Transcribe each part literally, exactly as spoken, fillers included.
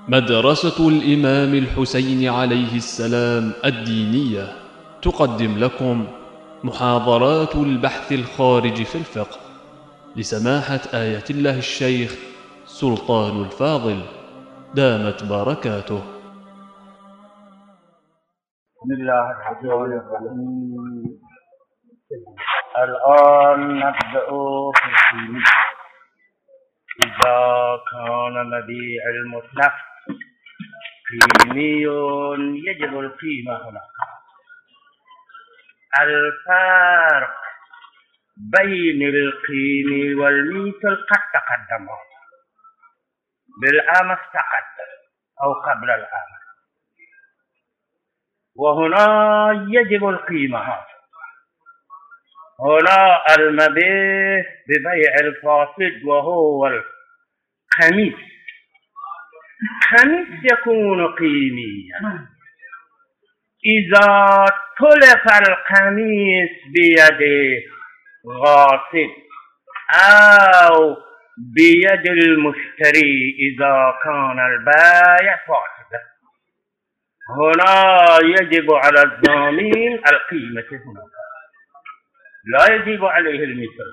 مدرسة الإمام الحسين عليه السلام الدينية تقدم لكم محاضرات البحث الخارج في الفقه لسماحة آية الله الشيخ سلطان الفاضل دامت بركاته. بسم الله الرحمن الرحيم. الآن نبدأ في القيمة. إذا كان مبيع المطلق قيمي يجب القيمة هناك. الفرق بين القيم والمثل قد تقدم بالأمس تقدم أو قبل الأمس، وهنا يجب القيمة. هنا المبيع ببيع الفاسد وهو الخميس. خميس يكون قيميا إذا تلف القميص بيد غاصب أو بيد المشتري إذا كان البائع فاسدا. هنا يجب على الضامن القيمة هناك، لا يجب عليه المثل.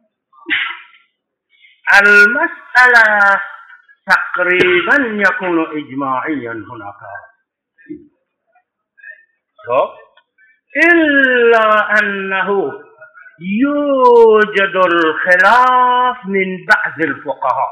المسألة تقريبا يكون إجماعيا هناك، إلا أنه يوجد الخلاف من بعض الفقهاء،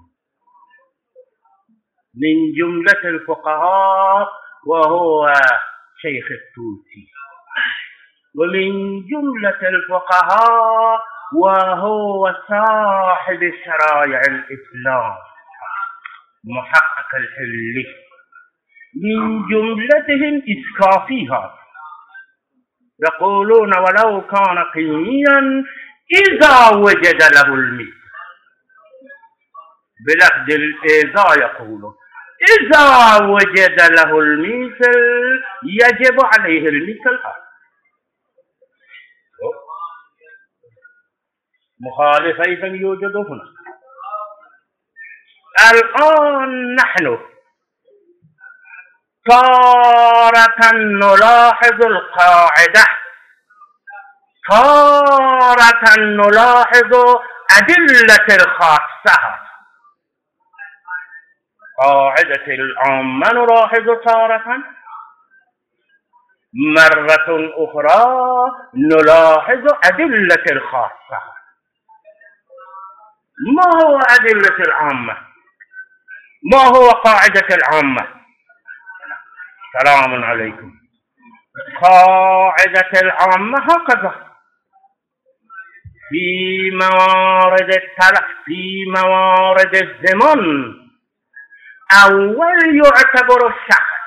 من جملة الفقهاء وهو شيخ الطوسي، ومن جملة الفقهاء وهو صاحب شرائع الإسلام محقق الحلي، من جملتهم إسكافيها، يقولون ولو كان قيميا إذا وجد له المثل، بلفظ الإذا يقولون إذا وجد له المثل يجب عليه المثل. مخالف أيضا يوجد هنا. الآن نحن تارة نلاحظ القاعدة، تارة نلاحظ أدلة الخاصة. قاعدة العامة نلاحظ تارة، مرة أخرى نلاحظ أدلة الخاصة. ما هو أدلة العامة؟ ما هو قاعدة العامة؟ سلام عليكم. قاعدة العامة هكذا: في موارد التلف، في موارد الزمن، أول يعتبر الشخص،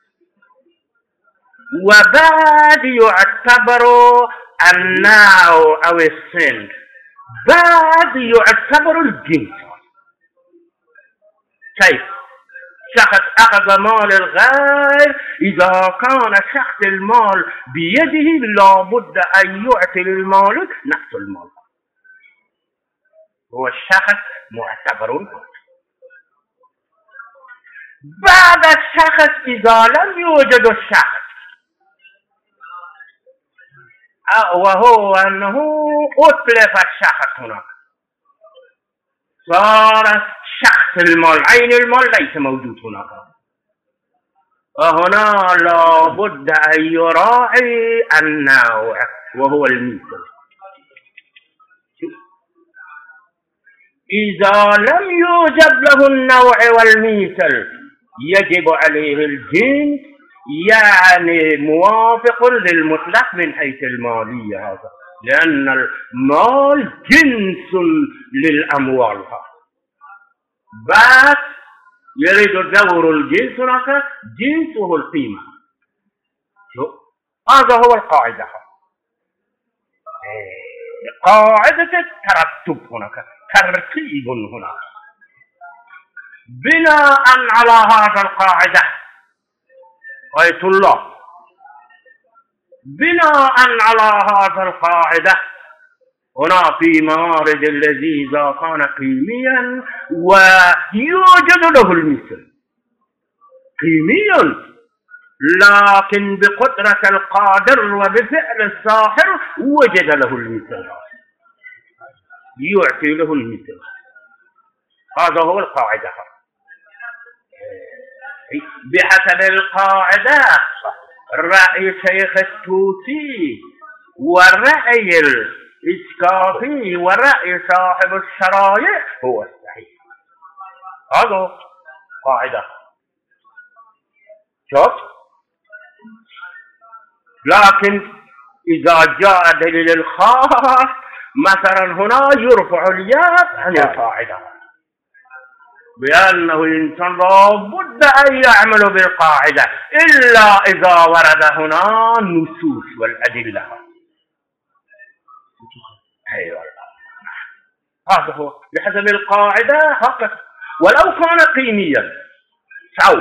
وبعد يعتبر النوع أو الصنف، بعد يعتبر الجنس. كيف؟ شخص أخذ مال الغير، إذا كان شخص المال بيده لابد أن يعطي للمالك نفس المال، هو الشخص معتبر. بعد الشخص إذا لم يوجد الشخص، وهو أنه أتلف الشخص هناك، صار شخص المال، عين المال ليس موجود هناك، وهنا لابد أن يراعي النوع وهو المثل. إذا لم يوجد له النوع والمثل يجب عليه الجنس، يعني موافق للمطلق من حيث المالية هذا، لأن المال جنس للأموال. بس يريد دور الجنس هناك، جنسه القيمة. هذا هو القاعدة، قاعدة الترتب هناك، ترتيب هناك. بناء على هذا القاعدة آية الله، بناء على هذا القاعدة هنا في موارد الذي إذا كان قيميا ويوجد له المثل، قيمي، لكن بقدرة القادر وبفعل الساحر وجد له المثل، يعطي له المثل. هذا هو القاعدة. بحسب القاعدة رأي شيخ التوسي ورأي الإسكافي ورأي صاحب الشرايع هو الصحيح. هذا قاعدة. شوف، لكن إذا جاء دليل الخاص مثلا هنا يرفع اليد عن القاعدة، بأنه الإنسان لابد أن يعمل بالقاعدة إلا إذا ورد هنا النصوص والأدلة. أيوة، هذا هو بحسب القاعدة هكذا. ولو كان قيميا سوف،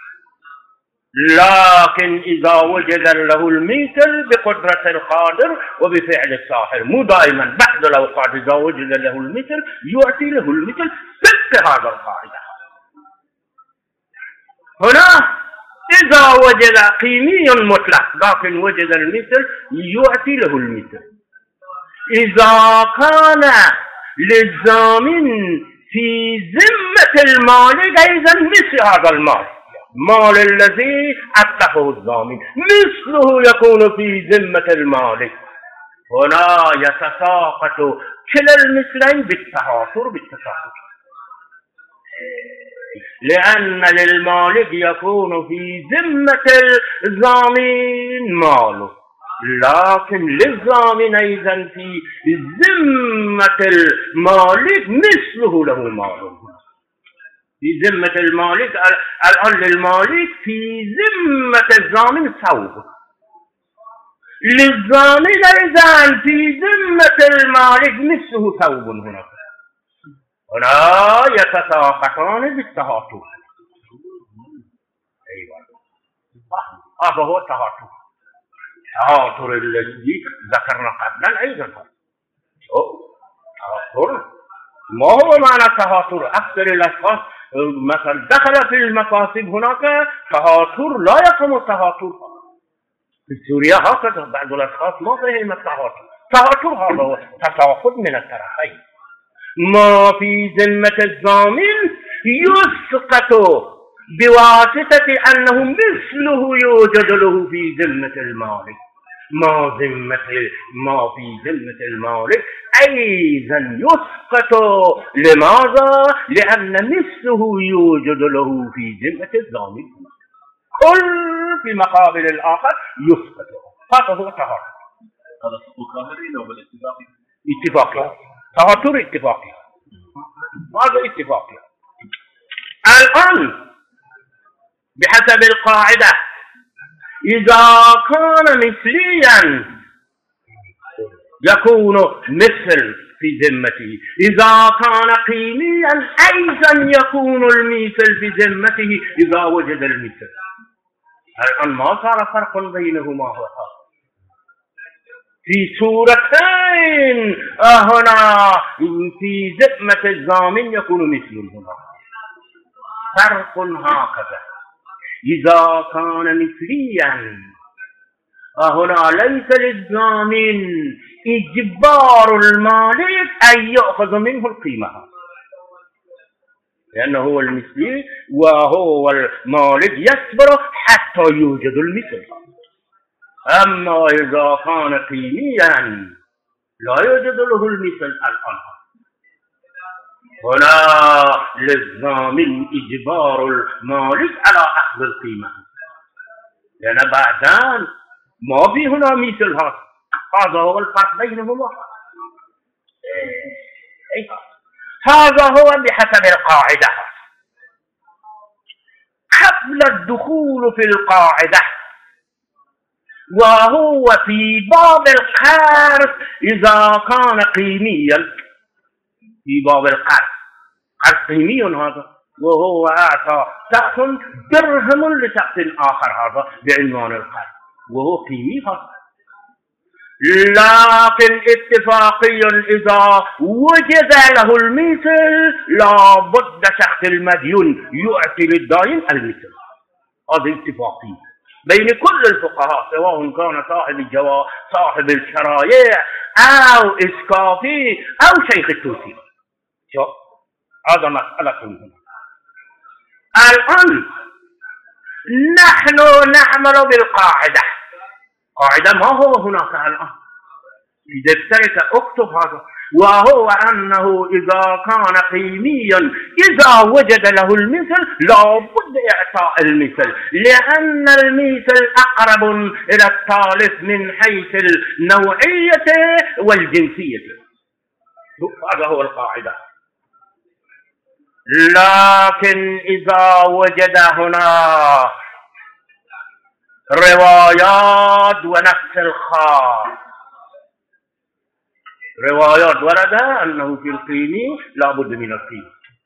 لكن إذا وجد له المثل بقدرة القادر وبفعل الساحر، مو دائما، بعض الأوقات إذا وجد له المثل يعطي له المثل ضد هذا القاعدة. هنا إذا وجد قيمي مطلق لكن وجد المثل يعطي له المثل. إذا كان للضامن في ذمة المالك أيضا مثل هذا المال، مال الذي أتقه الضامن مثله يكون في ذمة المالك، هنا يتساقط كلا المثلين بالتهاطر بالتساقط، لأن للمالك يكون في ذمة الضامن ماله، لكن للضامن أيضا في ذمة المالك مثله له ماله. في ذمة المالك الآن للمالك في ذمة الضامن ثوب، للضامن أيضا في ذمة المالك مثله ثوب. هنا هنا يتساقطان بالتهاطر. أيوة، هذا هو التهاطر. التهاطر الذي ذكرنا قبلا أيضا تهاطر. ما هو معنى التهاطر؟ أكثر الأشخاص مثلا دخل في المكاسب هناك تهاطر، لا يفهم التهاطر. في سوريا هكذا بعض الأشخاص ما فهم التهاطر. التهاطر هذا هو تساقط من الطرفين، ما في ذمة الضامن يسقط بواسطة أنه مثله يوجد له في ذمة المالك، ما ذمة ما في ذمة المالك أيضا يسقط. لماذا؟ لأن مثله يوجد له في ذمة الضامن، كل في مقابل الآخر يسقط. هذا هو التهاطر. هذا سقوط ظاهري أو بالاتفاقي؟ اتفاقي، تهاطر اتفاقي، هذا اتفاقي. الآن بحسب القاعدة إذا كان مثليا يكون مثل في ذمته، إذا كان قيميا أيضا يكون المثل في ذمته إذا وجد المثل. الآن ما صار فرق بينهما. هو في صورتين هنا في ذمة الضامن يكون مثل هنا، فرق هكذا. إذا كان مثليا هنا ليس للضامن إجبار المالك أن يأخذ منه القيمة، لأنه هو المثلي وهو المالك يصبر حتى يوجد المثل. أما إذا كان قيميا لا يوجد له المثل الآن، هنا للضامن إجبار المالك على أخذ القيمة، لأن بعدان ما في هنا مثل هذا. هذا هو الفرق بينهما. هذا هو بحسب القاعدة. قبل الدخول في القاعدة وهو في باب القرض إذا كان قيميا، في باب القرض قرض قيمي هذا، وهو أعطى شخص درهم لشخص آخر هذا بعنوان القرض وهو قيمي هذا، لكن اتفاقيا إذا وجد له المثل لا بد شخص المديون يعطي للدائن المثل. هذا اتفاقي بين كل الفقهاء سواء كان صاحب الجوا صاحب الشرايع أو إسكافي أو شيخ التوسي. شوف هذا مسألة هنا. الآن نحن نعمل بالقاعدة. قاعدة ما هو هناك الآن في دفترك اكتب هذا، وهو أنه إذا كان قيميا إذا وجد له المثل لا بد إعطاء المثل، لأن المثل أقرب إلى الثالث من حيث النوعية والجنسية. هذا هو القاعدة. لكن إذا وجد هنا روايات ونفس الخاص، روايات ورد أنه في القيمي لا بد من القيمة،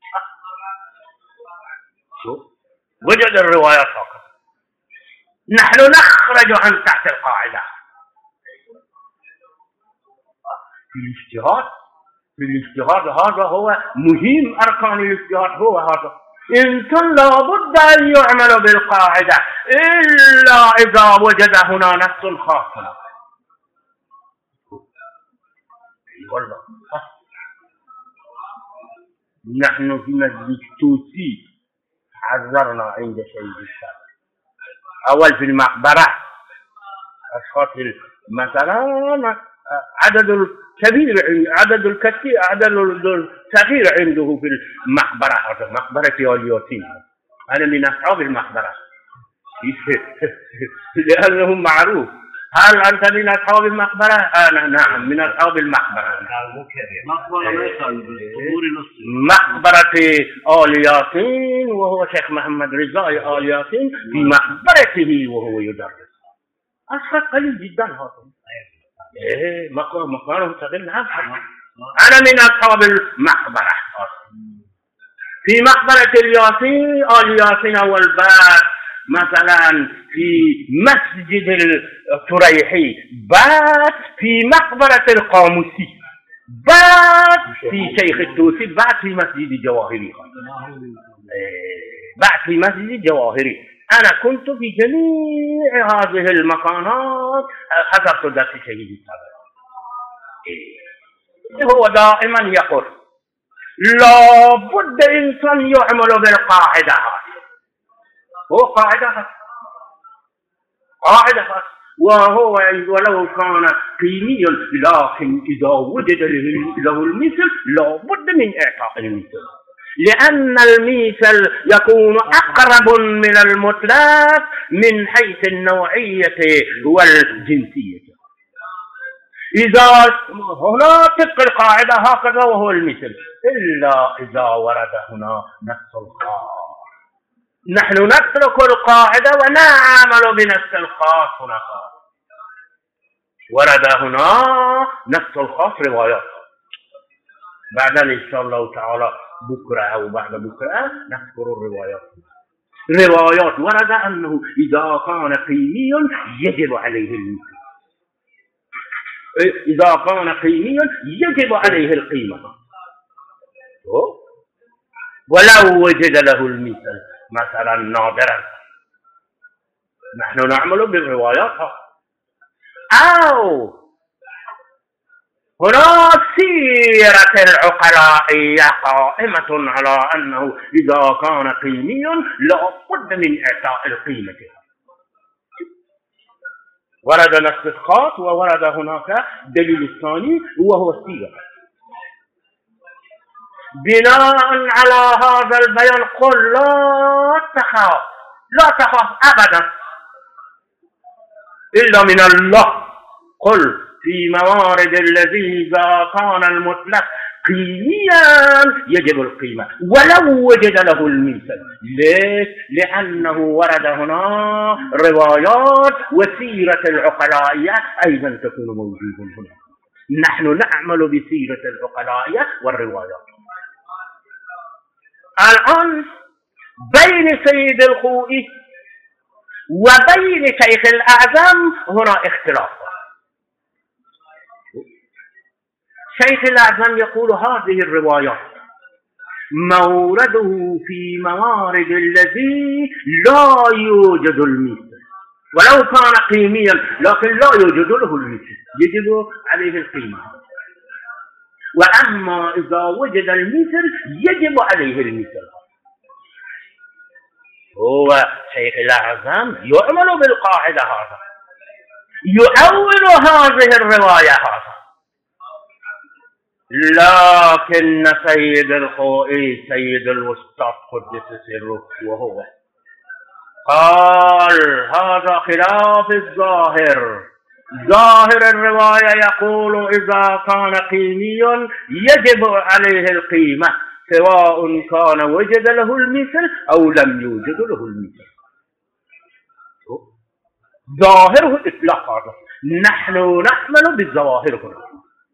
وجد الروايات فقط، نحن نخرج عن تحت القاعدة في الاجتهاد. في الاجتهاد هذا هو مهم، أركان الاجتهاد هو هذا. إنسان لا بد أن يعمل بالقاعدة إلا إذا وجد هنا نفس خاص. والله نحن في مجلس توسي حذرنا عند شيخ الشاب أول في المقبرة أشخاص مثلا عدد الكبير عدد الكثير عدد الصغير عنده في المقبرة، هذا مقبرة الياسين، أنا من أصحاب المقبرة لأنه معروف. هل أنت من أصحاب المقبرة؟ أنا نعم من أصحاب المقبرة. مقبرة آل ياسين، وهو شيخ محمد رضا آل ياسين في مقبرته وهو يدرس. أشخاص قليل جدا هذا. إيه مكان مكانه صغير. نعم أنا من أصحاب المقبرة في مقبرة الياسين آل ياسين. أول باب مثلا في مسجد التريحي، بات في مقبرة القاموسي، بات في شيخ التوسي، بات في مسجد الجواهري، بات في مسجد الجواهري. أنا كنت في جميع هذه المكانات، حضرت درس شهيد السابق. هو دائما يقول لا بد إنسان يعمل بالقاعدة هذه. هو قاعدة قاعدة وهو ولو كان قيميا، لكن إذا وجد له المثل لا بد من إعطاء المثل، لأن المثل يكون أقرب من المطلق من حيث النوعية والجنسية. إذا هنا تلك القاعدة هكذا وهو المثل، إلا إذا ورد هنا نفس الخاص. نحن نترك القاعدة ونعمل بنفس الخاص. هنا ورد هنا نفس الخاص روايات. بعد إن شاء الله تعالى بكرة أو بعد بكرة نذكر الروايات. روايات ورد أنه إذا كان قيميا يجب عليه المثل، إذا كان قيميا يجب عليه القيمة، ولو وجد له المثل مثلا نادرا. نحن نعمل بالروايات. أو هنا سيرة العقلاء قائمة على أنه إذا كان قيميا لا بد من إعطاء القيمة. ورد نفس الخاص وورد هناك دليل الثاني وهو السيرة. بناء على هذا البيان قل لا تخاف، لا تخاف أبدا إلا من الله. قل في موارد الذي إذا كان المطلق قيميا يجب القيمة ولو وجد له المثل. ليش؟ لأنه ورد هنا روايات وسيرة العقلاء أيضا تكون موجودة هنا. نحن نعمل بسيرة العقلاء والروايات. الآن بين سيد الخوئي وبين شيخ الأعظم هنا اختلاف. شيخ الأعظم يقول هذه الروايات مورده في موارد الذي لا يوجد المثل ولو كان قيميا لكن لا يوجد له المثل يجب عليه القيمة. وأما إذا وجد المثل يجب عليه المثل. هو شيخ الأعظم يعمل بالقاعدة هذا، يؤول هذه الرواية هذا. لكن سيد الخوئي سيد الوسطى قدس سره وهو قال هذا خلاف الظاهر. ظاهر الرواية يقول إذا كان قيميا يجب عليه القيمة سواء كان وجد له المثل أو لم يوجد له المثل. ظاهره إطلاق هذا. نحن نعمل بالظواهر هنا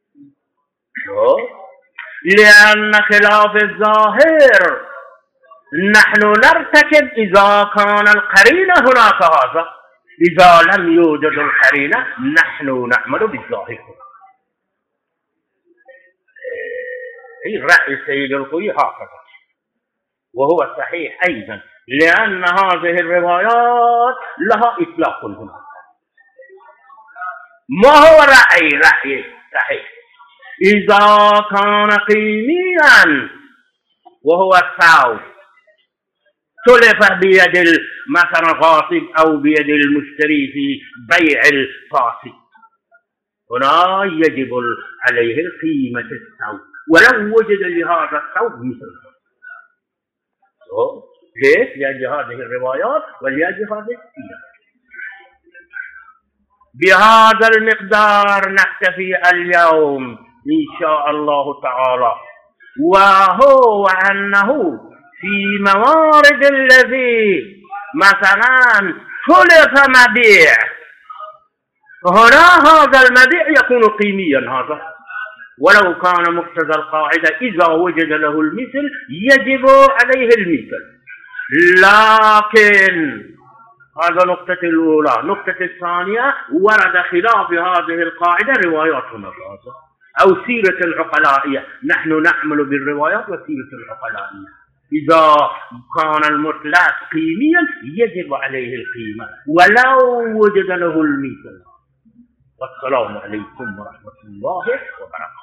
لأن خلاف الظاهر نحن نرتكب إذا كان القرينة هناك هذا. إذا لم يوجد القرينة نحن نعمل بالظاهر. رأي سيد الخوئي هكذا وهو صحيح أيضا لأن هذه الروايات لها إطلاق هنا. ما هو رأي رأي صحيح؟ إذا كان قيميا وهو الثوب تلف بيد مثلا غاصب أو بيد المشتري في بيع الفاسد هنا يجب عليه القيمة الثوب ولو وجد لهذا الثوب مثله. ليش؟ لأجل هذه الروايات ولأجل هذه السيرة. بهذا المقدار نكتفي اليوم إن شاء الله تعالى، وهو أنه في موارد الذي مثلا تلف مبيع هنا هذا المبيع يكون قيميا هذا ولو كان مقتضى القاعدة إذا وجد له المثل يجب عليه المثل. لكن هذا نقطة الأولى. نقطة الثانية ورد خلاف هذه القاعدة روايات هنا أو سيرة العقلائية. نحن نعمل بالروايات وسيرة العقلائية. إذا كان المطلق قيميا يجب عليه القيمة ولو وجد له المثل. والسلام عليكم ورحمة الله وبركاته.